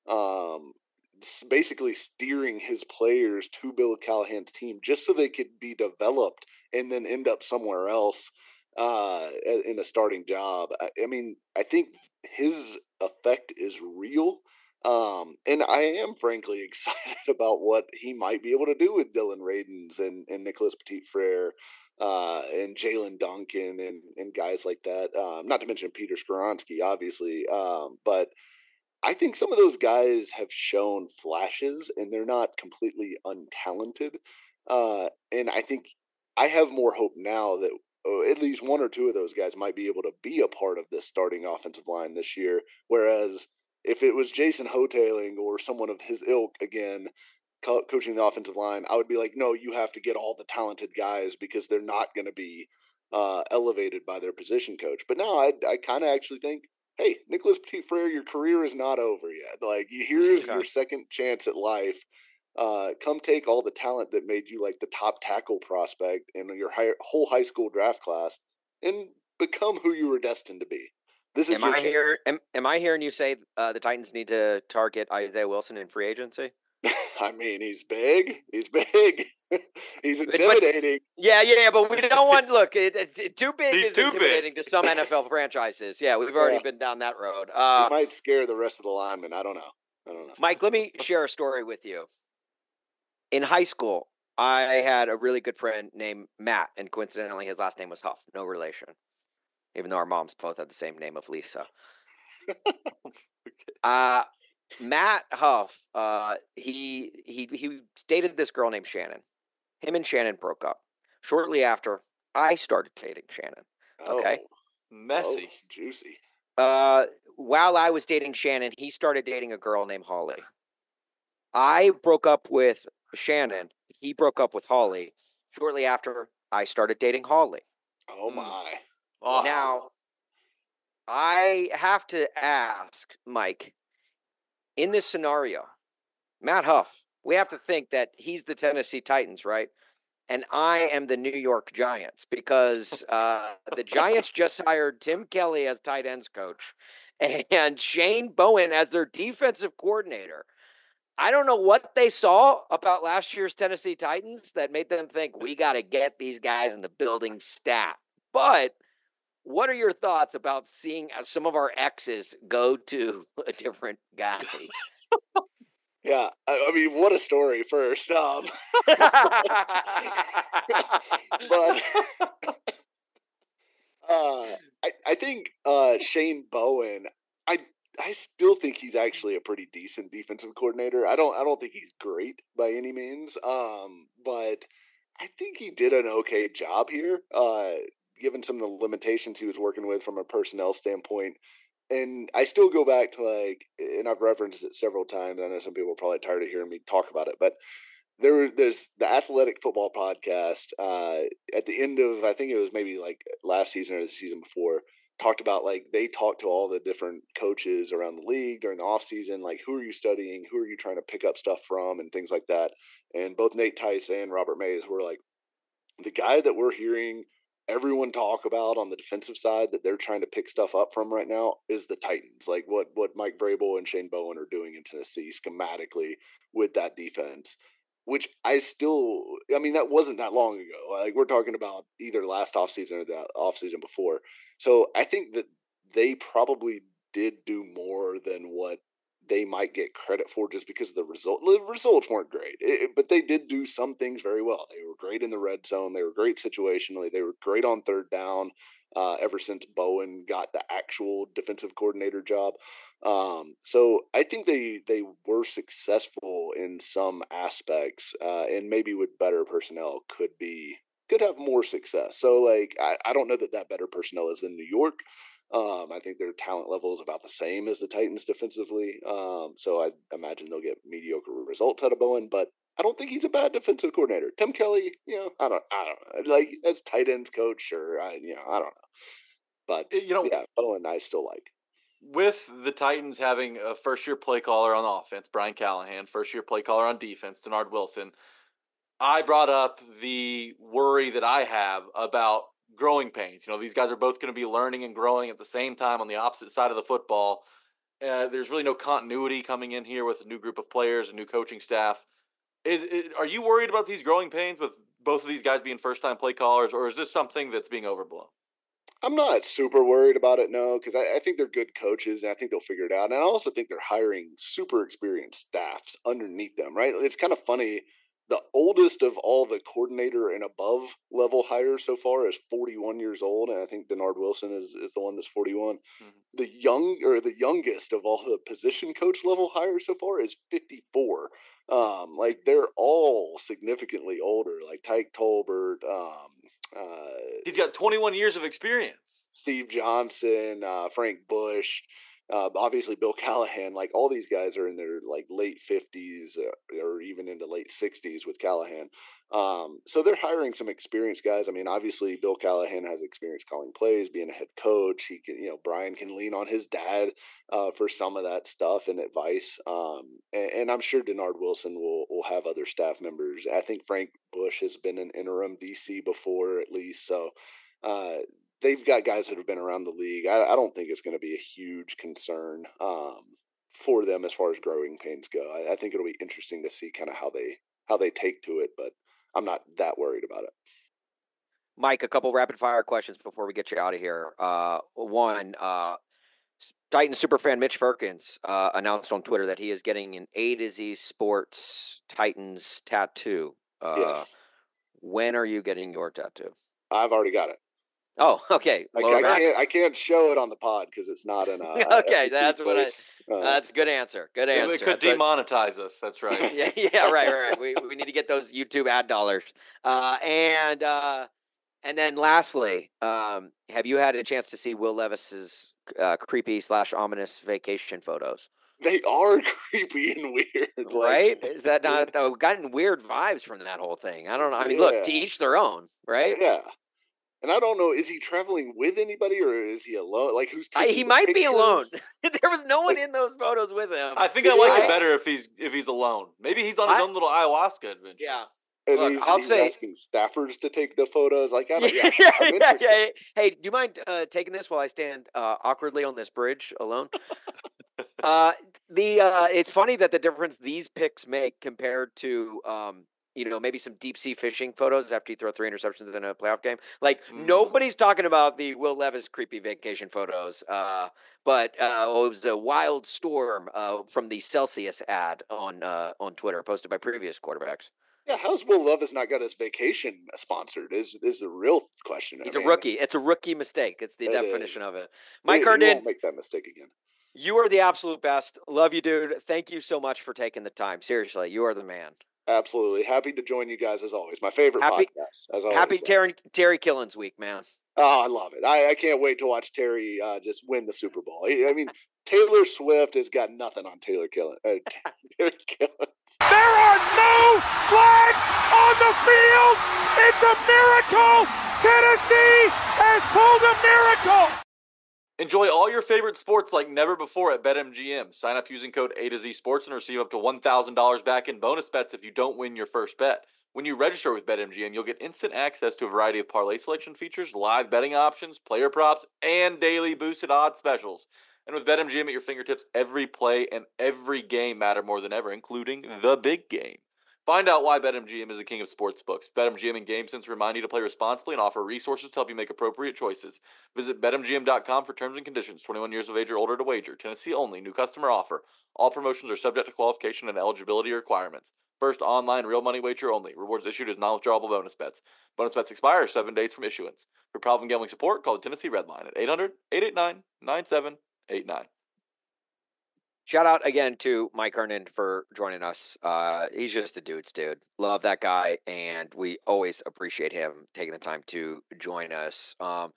basically steering his players to Bill Callahan's team just so they could be developed and then end up somewhere else in a starting job. I think his effect is real. And I am frankly excited about what he might be able to do with Dylan Radins and Nicholas Petit-Frere and Jalen Duncan and guys like that. Not to mention Peter Skoronski, obviously. But I think some of those guys have shown flashes, and they're not completely untalented. And I think I have more hope now that at least one or two of those guys might be able to be a part of this starting offensive line this year, whereas if it was Jason Hoteling or someone of his ilk again coaching the offensive line, I would be like, no, you have to get all the talented guys because they're not going to be elevated by their position coach. But no, I kind of actually think hey, Nicholas Petit-Frere, your career is not over yet. Like, here's your second chance at life. Come take all the talent that made you like the top tackle prospect in your whole high school draft class and become who you were destined to be. This is your chance. Am I hearing you say the Titans need to target Isaiah Wilson in free agency? I mean, he's big. He's big. He's intimidating. But we don't want. Look, too big is intimidating to some NFL franchises. Yeah, we've already been down that road. He might scare the rest of the linemen. I don't know. Mike, let me share a story with you. In high school, I had a really good friend named Matt, and coincidentally, his last name was Huff. No relation, even though our moms both had the same name of Lisa. Matt Huff, he dated this girl named Shannon. Him and Shannon broke up. Shortly after, I started dating Shannon. Okay, messy, juicy. While I was dating Shannon, he started dating a girl named Holly. I broke up with Shannon. He broke up with Holly. Shortly after, I started dating Holly. Oh my! Awesome. Now, I have to ask Mike. In this scenario, Matt Huff, we have to think that he's the Tennessee Titans, right? And I am the New York Giants because the Giants just hired Tim Kelly as tight ends coach and Shane Bowen as their defensive coordinator. I don't know what they saw about last year's Tennessee Titans that made them think we got to get these guys in the building stat. But what are your thoughts about seeing some of our exes go to a different guy? Yeah, I mean, what a story first. But I think Shane Bowen, I still think he's actually a pretty decent defensive coordinator. I don't think he's great by any means. But I think he did an okay job here. Given some of the limitations he was working with from a personnel standpoint. And I still go back to and I've referenced it several times. I know some people are probably tired of hearing me talk about it, but there's the Athletic Football Podcast at the end of, I think it was maybe like last season or the season before, talked about they talked to all the different coaches around the league during the off season, like who are you studying, who are you trying to pick up stuff from, and things like that. And both Nate Tice and Robert Mays were like, the guy that we're hearing everyone talk about on the defensive side that they're trying to pick stuff up from right now is the Titans. Like what Mike Vrabel and Shane Bowen are doing in Tennessee schematically with that defense, which that wasn't that long ago. Like we're talking about either last offseason or the offseason before. So I think that they probably did do more than what they might get credit for just because of the result. The results weren't great, but they did do some things very well. They were great in the red zone. They were great situationally. They were great on third down ever since Bowen got the actual defensive coordinator job. So I think they were successful in some aspects and maybe with better personnel could have more success. So I don't know that better personnel is in New York. I think their talent level is about the same as the Titans defensively. So I imagine they'll get mediocre results out of Bowen, but I don't think he's a bad defensive coordinator. Tim Kelly, I don't know. As tight ends coach, sure. I don't know. But Bowen I still like. With the Titans having a first-year play caller on offense, Brian Callahan, first-year play caller on defense, Denard Wilson, I brought up the worry that I have about growing pains. These guys are both going to be learning and growing at the same time on the opposite side of the football. There's really no continuity coming in here with a new group of players, a new coaching staff. Are you worried about these growing pains with both of these guys being first-time play callers, or is this something that's being overblown? I'm not super worried about it, no, because I think they're good coaches, and I think they'll figure it out. And I also think they're hiring super experienced staffs underneath them, right? It's kind of funny. The oldest of all the coordinator and above level hires so far is 41 years old, and I think Denard Wilson is the one that's 41. Mm-hmm. The youngest of all the position coach level hires so far is 54. They're all significantly older, like Tyke Tolbert. He's got 21 years of experience. Steve Johnson, Frank Bush. Obviously, Bill Callahan, like all these guys are in their like late 50s or even into late 60s with Callahan. So they're hiring some experienced guys. I mean, obviously, Bill Callahan has experience calling plays, being a head coach. He can, Brian can lean on his dad for some of that stuff and advice. And I'm sure Denard Wilson will have other staff members. I think Frank Bush has been an interim DC before, at least. So they've got guys that have been around the league. I don't think it's going to be a huge concern for them as far as growing pains go. I think it'll be interesting to see kind of how they take to it, but I'm not that worried about it. Mike, a couple rapid fire questions before we get you out of here. One, Titans superfan Mitch Firkins announced on Twitter that he is getting an A to Z Sports Titans tattoo. Yes. When are you getting your tattoo? I've already got it. Oh, okay. I can't show it on the pod because it's not an okay, that's what that's a good answer. Good answer. It could demonetize us. That's right. yeah, right. We need to get those YouTube ad dollars. And then lastly, have you had a chance to see Will Levis's creepy / ominous vacation photos? They are creepy and weird, right? Is that not gotten weird vibes from that whole thing? I don't know. I mean, look, to each their own, right? Yeah. And I don't know, is he traveling with anybody or is he alone? Like, who's taking he might be alone. There was no one in those photos with him. I think I like it better if he's alone. Maybe he's on his own little ayahuasca adventure. Yeah. And look, he's asking staffers to take the photos. Like, I don't, yeah. Hey, do you mind taking this while I stand awkwardly on this bridge alone? It's funny that the difference these picks make compared to maybe some deep sea fishing photos after you throw 3 interceptions in a playoff game. Like nobody's talking about the Will Levis creepy vacation photos. But it was a wild storm from the Celsius ad on Twitter posted by previous quarterbacks. Yeah, how's Will Levis not got his vacation sponsored? Is the real question. He's a rookie. It's a rookie mistake. It's the definition of it. Mike Herndon, won't make that mistake again. You are the absolute best. Love you, dude. Thank you so much for taking the time. Seriously, you are the man. Absolutely. Happy to join you guys as always. My favorite podcast. As always. Happy Terry Killens week, man. Oh, I love it. I can't wait to watch Terry just win the Super Bowl. I mean, Taylor Swift has got nothing on Terry Killens. There are no flags on the field. It's a miracle. Tennessee has pulled a miracle. Enjoy all your favorite sports like never before at BetMGM. Sign up using code A to Z Sports and receive up to $1,000 back in bonus bets if you don't win your first bet. When you register with BetMGM, you'll get instant access to a variety of parlay selection features, live betting options, player props, and daily boosted odds specials. And with BetMGM at your fingertips, every play and every game matter more than ever, including the big game. Find out why BetMGM is the king of sportsbooks. BetMGM and GameSense remind you to play responsibly and offer resources to help you make appropriate choices. Visit BetMGM.com for terms and conditions. 21 years of age or older to wager. Tennessee only. New customer offer. All promotions are subject to qualification and eligibility requirements. First online real money wager only. Rewards issued as non-withdrawable bonus bets. Bonus bets expire 7 days from issuance. For problem gambling support, call the Tennessee Red Line at 800-889-9789. Shout out again to Mike Herndon for joining us. He's just a dude's dude. Love that guy, and we always appreciate him taking the time to join us.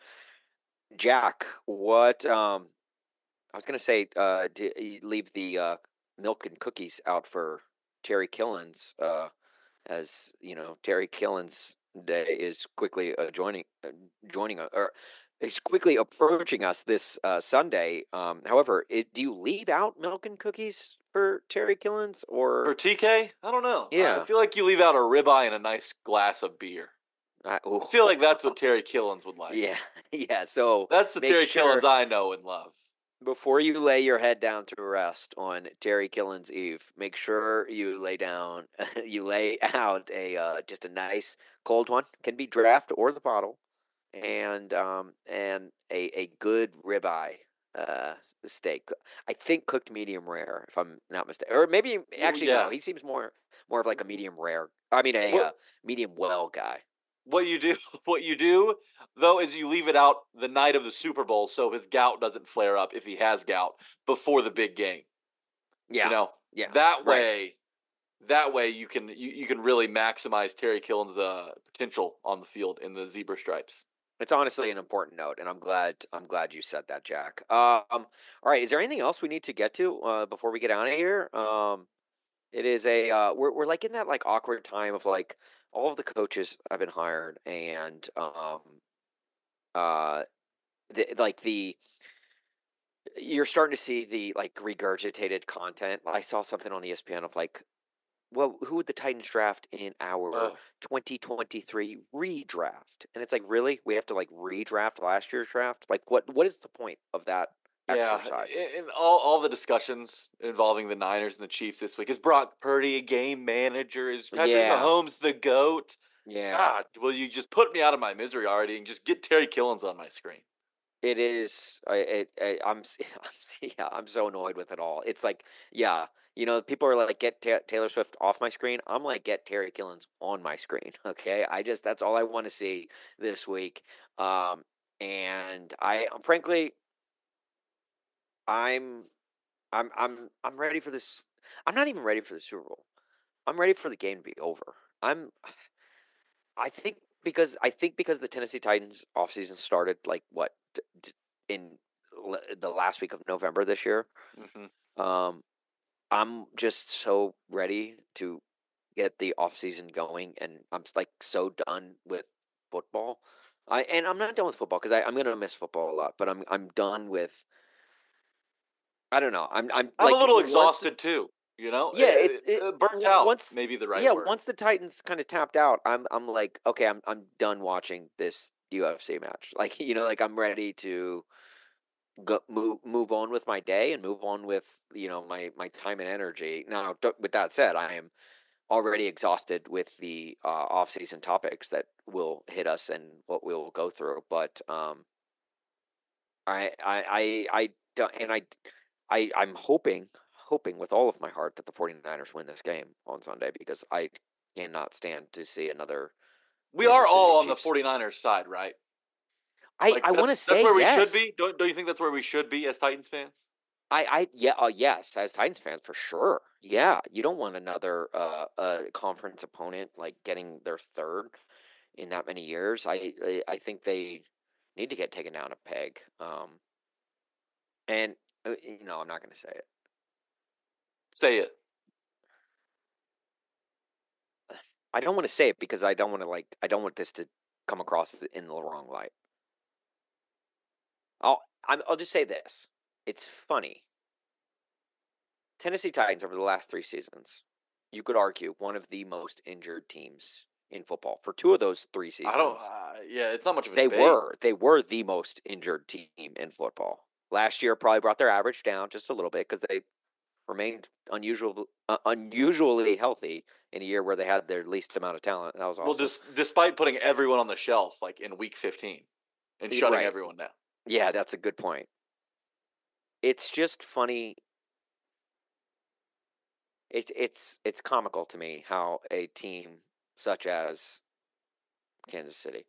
Jack, what I was going to say, leave the milk and cookies out for Terry Killens, as you know, Terry Killens Day is quickly joining or is quickly approaching us this Sunday. However, do you leave out milk and cookies for Terry Killens or for TK? I don't know. Yeah, I feel like you leave out a ribeye and a nice glass of beer. I feel like that's what Terry Killens would like. Yeah. So that's the Terry Killens I know and love. Before you lay your head down to rest on Terry Killens Eve, make sure you lay out a just a nice cold one. Can be draft or the bottle, and a good ribeye steak. I think cooked medium rare, if I'm not mistaken, or maybe actually no. He seems more of like a medium rare. I mean medium well guy. What you do, though, is you leave it out the night of the Super Bowl so his gout doesn't flare up if he has gout before the big game. Yeah. That way you can really maximize Terry Killens' potential on the field in the zebra stripes. It's honestly an important note, and I'm glad you said that, Jack. All right, is there anything else we need to get to before we get out of here? It is we're like in that like awkward time of like all of the coaches have been hired, and you're starting to see the like regurgitated content. I saw something on ESPN of like, well, who would the Titans draft in our 2023 redraft? And it's like, really? We have to like redraft last year's draft? Like, what is the point of that exercise? Yeah, in all the discussions involving the Niners and the Chiefs this week, is Brock Purdy a game manager? Is Patrick Mahomes the GOAT? Yeah. God, will you just put me out of my misery already and just get Terry Killens on my screen? It is. I'm so annoyed with it all. It's like, yeah, people are like, get Taylor Swift off my screen. I'm like, get Terry Killens on my screen. Okay, that's all I want to see this week. And frankly, I'm ready for this. I'm not even ready for the Super Bowl. I'm ready for the game to be over. I think because the Tennessee Titans offseason started like what in the last week of November this year. Mm-hmm. I'm just so ready to get the offseason going, and I'm like so done with football. I'm not done with football because I'm gonna miss football a lot, but I'm done with. I don't know. I'm like, a little exhausted too. Yeah, it's burnt out. Maybe the right word. Once the Titans kind of tapped out, I'm like, okay, I'm done watching this UFC match. Like, like I'm ready to go move on with my day and move on with my time and energy. Now, with that said, I am already exhausted with the off-season topics that will hit us and what we'll go through. But I'm hoping with all of my heart that the 49ers win this game on Sunday, because I cannot stand to see another. We are all on the 49ers side, right? I want to say that's where we yes. should be. Don't you think that's where we should be as Titans fans? Yes, as Titans fans for sure. Yeah, you don't want another conference opponent like getting their third in that many years. I think they need to get taken down a peg. And I'm not going to say it. Say it. I don't want to say it because I don't want this to come across in the wrong light. I'll just say this. It's funny. Tennessee Titans over the last 3 seasons, you could argue one of the most injured teams in football. For 2 of those 3 seasons. It's not much of a debate. They were the most injured team in football. Last year probably brought their average down just a little bit because they remained unusually healthy in a year where they had their least amount of talent. That was awesome. Well, despite putting everyone on the shelf like in week 15 and shutting everyone down. Yeah, that's a good point. It's just funny. It's comical to me how a team such as Kansas City,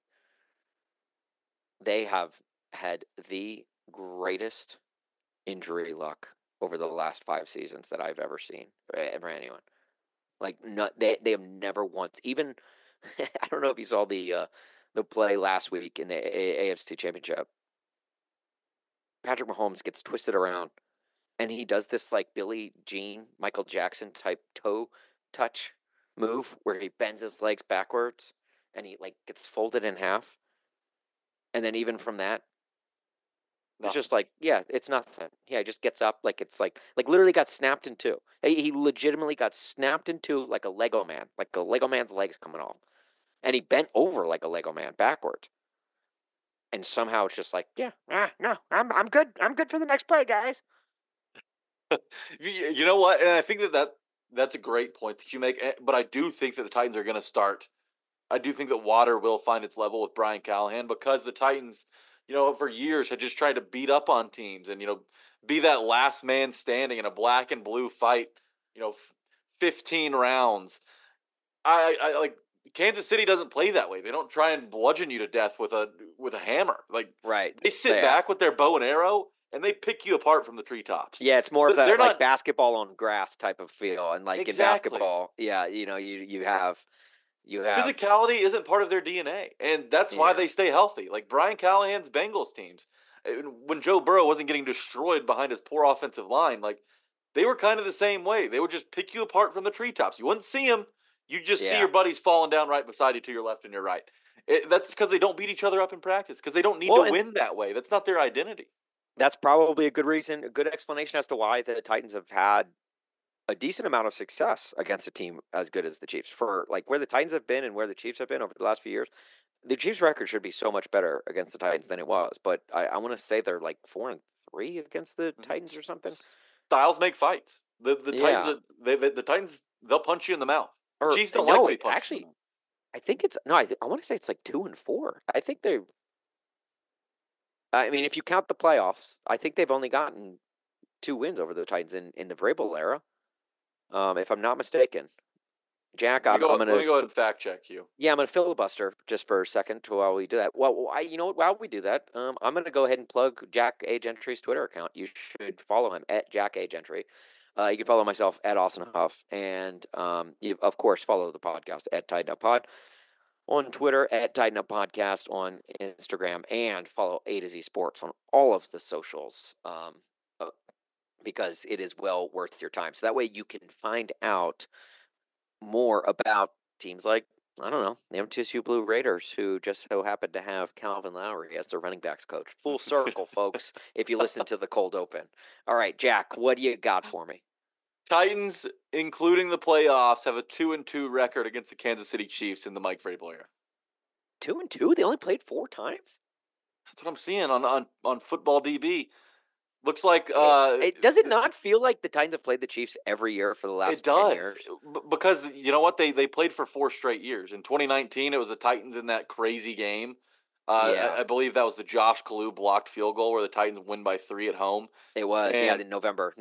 they have had the greatest injury luck over the last 5 seasons that I've ever seen for anyone. Like, they have never once, even I don't know if you saw the play last week in the AFC Championship. Patrick Mahomes gets twisted around, and he does this like Billie Jean, Michael Jackson type toe touch move where he bends his legs backwards and he like gets folded in half. And then even from that, it's just like, yeah, it's nothing. Yeah, he just gets up like it's like literally got snapped in 2. He legitimately got snapped in 2 like a Lego man, like a Lego man's legs coming off. And he bent over like a Lego man backwards. And somehow it's just like, no, I'm good. I'm good for the next play, guys. You know what? And I think that's a great point that you make. But I do think that the Titans are going to start. I do think that water will find its level with Brian Callahan, because the Titans, for years had just tried to beat up on teams and, be that last man standing in a black and blue fight, 15 rounds. I like, Kansas City doesn't play that way. They don't try and bludgeon you to death with a hammer. Like, right. They sit back with their bow and arrow and they pick you apart from the treetops. Yeah, it's more of that like basketball on grass type of feel. And like in basketball, yeah, you have You have physicality isn't part of their DNA, and that's why they stay healthy. Like Brian Callahan's Bengals teams, when Joe Burrow wasn't getting destroyed behind his poor offensive line, like they were kind of the same way. They would just pick you apart from the treetops. You wouldn't see them. You just see your buddies falling down right beside you to your left and your right. That's because they don't beat each other up in practice, because they don't need to win that way. That's not their identity. That's probably a good reason, a good explanation as to why the Titans have had a decent amount of success against a team as good as the Chiefs. For like where the Titans have been and where the Chiefs have been over the last few years, the Chiefs' record should be so much better against the Titans than it was. But I want to say they're like 4-3 against the Titans or something. Styles make fights. The Titans, the Titans, they'll punch you in the mouth. The Chiefs don't like to be punched. Actually, I think it's I want to say it's like 2-4. I think they're. I mean, if you count the playoffs, I think they've only gotten 2 wins over the Titans in the Vrabel era. If I'm not mistaken. Jack, I'm going to let me go ahead and fact check you. Yeah, I'm going to filibuster just for a second while we do that. Well, you know what? While we do that, I'm going to go ahead and plug Jack A. Gentry's Twitter account. You should follow him at Jack A. Gentry. You can follow myself at Austin Huff, and you of course follow the podcast at Tighten Up Pod on Twitter, at Tighten Up Podcast on Instagram, and follow A to Z Sports on all of the socials. Because it is well worth your time. So that way you can find out more about teams like, I don't know, the MTSU Blue Raiders, who just so happen to have Calvin Lowry as their running backs coach. Full circle, folks, if you listen to the cold open. All right, Jack, what do you got for me? Titans, including the playoffs, have a 2-2 record against the Kansas City Chiefs in the Mike Vrabel era. 2-2? They only played 4 times? That's what I'm seeing on Football DB. Looks like does it not feel like the Titans have played the Chiefs every year for the last 10 years? Because you know what, they played for 4 straight years. In 2019, it was the Titans in that crazy game. I believe that was the Josh Kalu blocked field goal where the Titans win by 3 at home. It was, in November.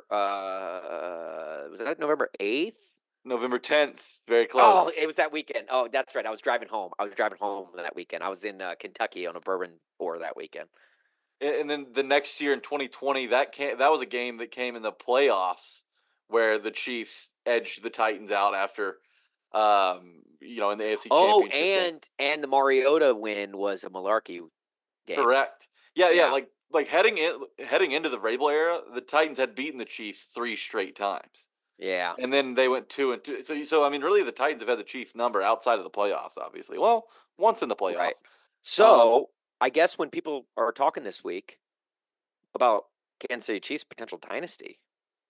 Was that November 8th? November 10th, very close. Oh, it was that weekend. Oh, that's right. I was driving home that weekend. I was in Kentucky on a bourbon tour that weekend. And then the next year in 2020, that was a game that came in the playoffs where the Chiefs edged the Titans out after, in the AFC Championship. Oh, and the Mariota win was a malarkey game. Correct. Yeah. Like heading into the Vrabel era, the Titans had beaten the Chiefs 3 straight times. Yeah. And then they went 2-2. So I mean, really, the Titans have had the Chiefs number outside of the playoffs, obviously. Well, once in the playoffs. Right. So I guess when people are talking this week about Kansas City Chiefs' potential dynasty,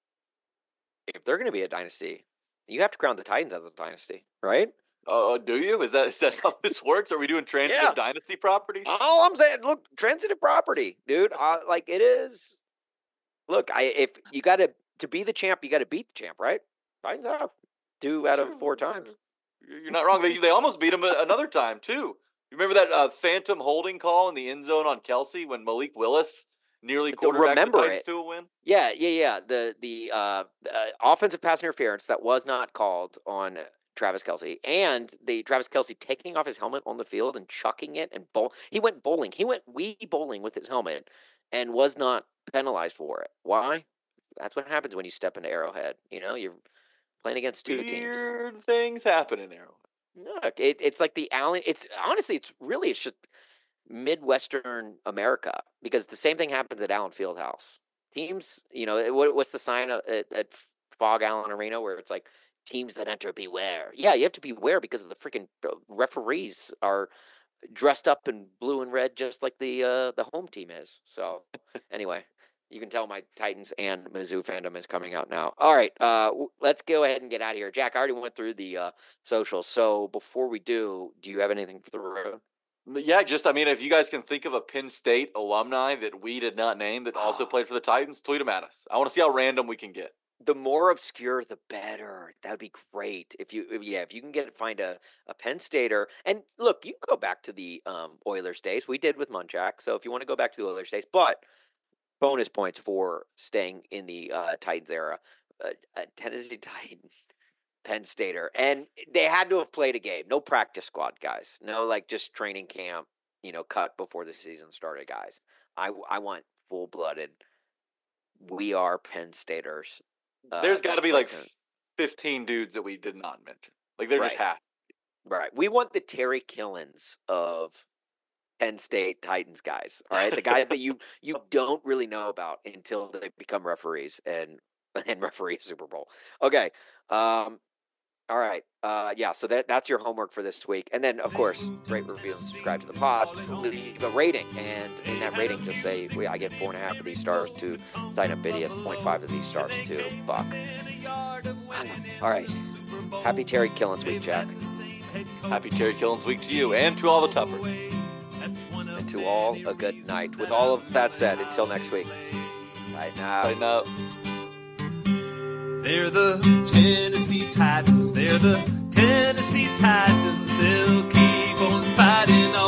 if they're going to be a dynasty, you have to crown the Titans as a dynasty, right? Do you? Is that how this works? Are we doing transitive dynasty properties? All I'm saying, look, transitive property, dude. Like it is. Look, if you got to be the champ, you got to beat the champ, right? Titans have 2 out of 4 times. You're not wrong. They almost beat him another time too. You remember that phantom holding call in the end zone on Kelsey when Malik Willis nearly quarterbacked the Titans to a win? Yeah. The offensive pass interference that was not called on Travis Kelsey, and the Travis Kelsey taking off his helmet on the field and chucking it, and he went bowling. He went Wii bowling with his helmet and was not penalized for it. Why? That's what happens when you step into Arrowhead. You're playing against 2 teams. Weird things happen in Arrowhead. Look, it's like the Allen. It's just Midwestern America, because the same thing happened at Allen Fieldhouse. Teams, what's the sign at Fog Allen Arena where it's like teams that enter beware? Yeah, you have to beware because of the freaking referees are dressed up in blue and red, just like the home team is. So anyway. You can tell my Titans and Mizzou fandom is coming out now. All right, let's go ahead and get out of here. Jack, I already went through the socials. So before we do you have anything for the road? Yeah, if you guys can think of a Penn State alumni that we did not name that also played for the Titans, tweet them at us. I want to see how random we can get. The more obscure, the better. That'd be great. If you can find a Penn Stater. And look, you can go back to the Oilers days. We did with Munchak. So if you want to go back to the Oilers days, but bonus points for staying in the Titans era. Tennessee Titans, Penn Stater. And they had to have played a game. No practice squad, guys. No, just training camp, cut before the season started, guys. I want full-blooded, we are Penn Staters. There's got to be 15 dudes that we did not mention. There just have. Right. We want the Terry Killens of Penn State Titans guys. All right. The guys that you don't really know about until they become referees and referee a Super Bowl. Okay. All right. Yeah, so that's your homework for this week. And then, of course, rate, review, and subscribe to the pod. Leave a rating. And in that rating, just say, I get 4.5 of these stars to Tighten Up Idiots, 0.5 of these stars to Buck. All right. Happy Terry Killens week, Jack. Happy Terry Killens week to you and to all the Tuppers. And to all, a good night. With all of that said, until next week. Tighten up. Tighten up. They're the Tennessee Titans. They're the Tennessee Titans. They'll keep on fighting on.